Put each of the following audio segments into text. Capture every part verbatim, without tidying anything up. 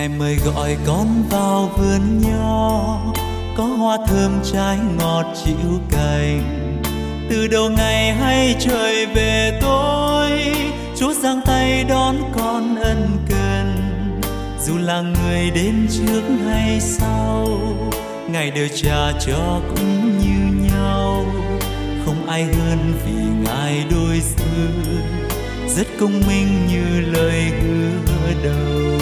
Ngài mời gọi con vào vườn nho, có hoa thơm trái ngọt chịu cành. Từ đầu ngày hay trời về tối, Chúa giang tay đón con ân cần. Dù là người đến trước hay sau, Ngài đều trả cho cũng như nhau. Không ai hơn vì Ngài đối xử, rất công minh như lời hứa đầu.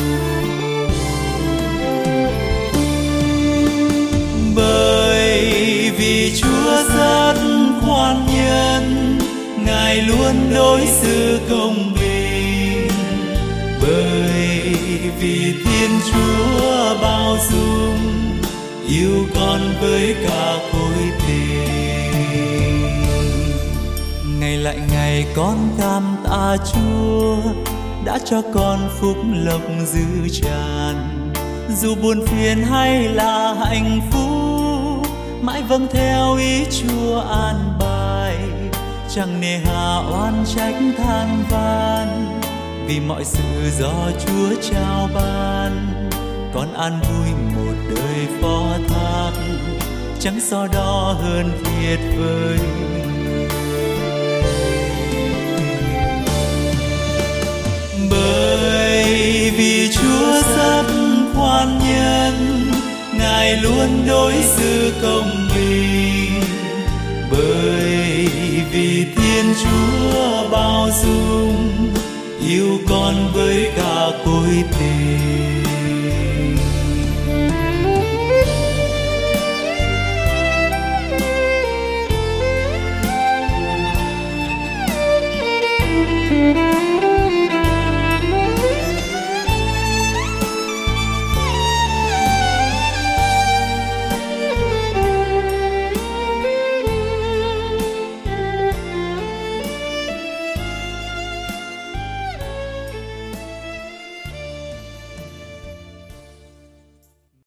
Bởi vì Chúa rất khoan nhân, Ngài luôn đối xử công bình. Bởi vì Thiên Chúa bao dung, yêu con với cả khối tình. Ngày lại ngày con cảm tạ Chúa đã cho con phúc lộc dư tràn. Dù buồn phiền hay là hạnh phúc, mãi vâng theo ý Chúa an bài. Chẳng nề hà oan trách than van, vì mọi sự do Chúa trao ban. Con an vui một đời phó thác, chẳng so đo hơn thiệt vời. Bởi vì Chúa rất khoan nhân, Ngài luôn đối xử công bình. Bởi vì Thiên Chúa bao dung, yêu con với cả cõi tình.